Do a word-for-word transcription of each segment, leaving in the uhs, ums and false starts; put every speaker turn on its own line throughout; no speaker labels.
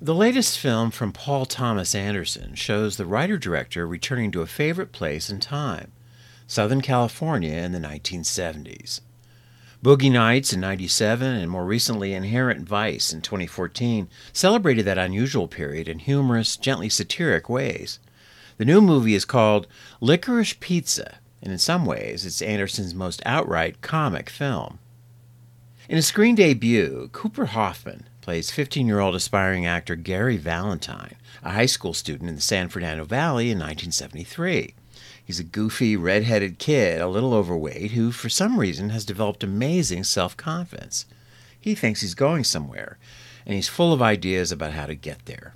The latest film from Paul Thomas Anderson shows the writer-director returning to a favorite place and time, Southern California in the nineteen seventies. Boogie Nights in ninety-seven and more recently Inherent Vice in twenty fourteen celebrated that unusual period in humorous, gently satiric ways. The new movie is called Licorice Pizza, and in some ways it's Anderson's most outright comic film. In his screen debut, Cooper Hoffman plays fifteen-year-old aspiring actor Gary Valentine, a high school student in the San Fernando Valley in nineteen seventy-three. He's a goofy, red-headed kid, a little overweight, who for some reason has developed amazing self-confidence. He thinks he's going somewhere, and he's full of ideas about how to get there.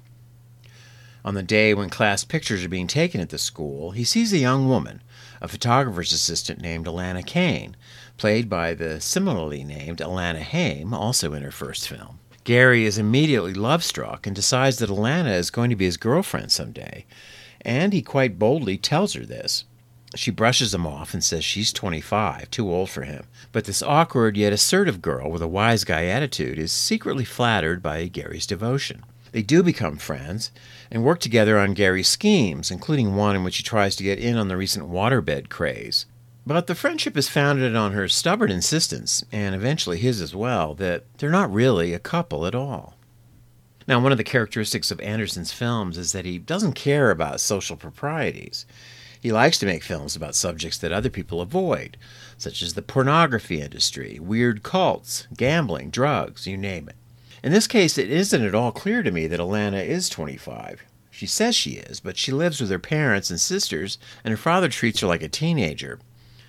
On the day when class pictures are being taken at the school, he sees a young woman, a photographer's assistant named Alana Kane, played by the similarly named Alana Haim, also in her first film. Gary is immediately love-struck and decides that Alana is going to be his girlfriend someday, and he quite boldly tells her this. She brushes him off and says she's twenty-five, too old for him, but this awkward yet assertive girl with a wise guy attitude is secretly flattered by Gary's devotion. They do become friends and work together on Gary's schemes, including one in which he tries to get in on the recent waterbed craze. But the friendship is founded on her stubborn insistence, and eventually his as well, that they're not really a couple at all. Now, one of the characteristics of Anderson's films is that he doesn't care about social proprieties. He likes to make films about subjects that other people avoid, such as the pornography industry, weird cults, gambling, drugs, you name it. In this case, it isn't at all clear to me that Alana is twenty-five. She says she is, but she lives with her parents and sisters, and her father treats her like a teenager.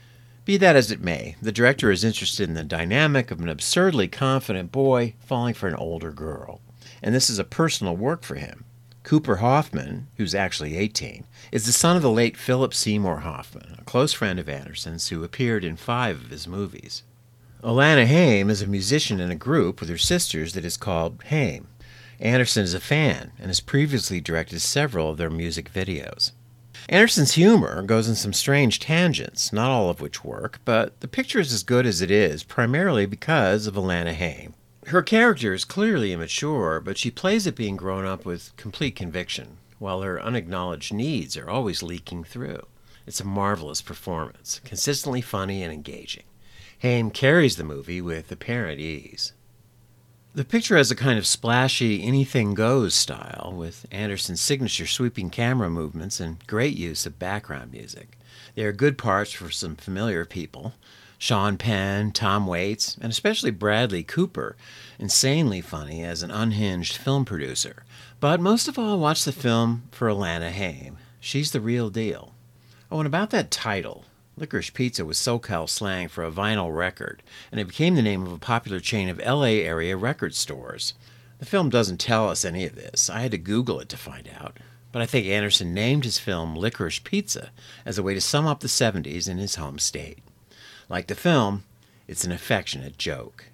Be that as it may, the director is interested in the dynamic of an absurdly confident boy falling for an older girl. And this is a personal work for him. Cooper Hoffman, who's actually eighteen, is the son of the late Philip Seymour Hoffman, a close friend of Anderson's who appeared in five of his movies. Alana Haim is a musician in a group with her sisters that is called Haim. Anderson is a fan and has previously directed several of their music videos. Anderson's humor goes in some strange tangents, not all of which work, but the picture is as good as it is primarily because of Alana Haim. Her character is clearly immature, but she plays it being grown up with complete conviction, while her unacknowledged needs are always leaking through. It's a marvelous performance, consistently funny and engaging. Haim carries the movie with apparent ease. The picture has a kind of splashy, anything-goes style, with Anderson's signature sweeping camera movements and great use of background music. There are good parts for some familiar people. Sean Penn, Tom Waits, and especially Bradley Cooper, insanely funny as an unhinged film producer. But most of all, watch the film for Alana Haim. She's the real deal. Oh, and about that title, Licorice Pizza was SoCal slang for a vinyl record, and it became the name of a popular chain of L A area record stores. The film doesn't tell us any of this. I had to Google it to find out. But I think Anderson named his film Licorice Pizza as a way to sum up the seventies in his home state. Like the film, it's an affectionate joke.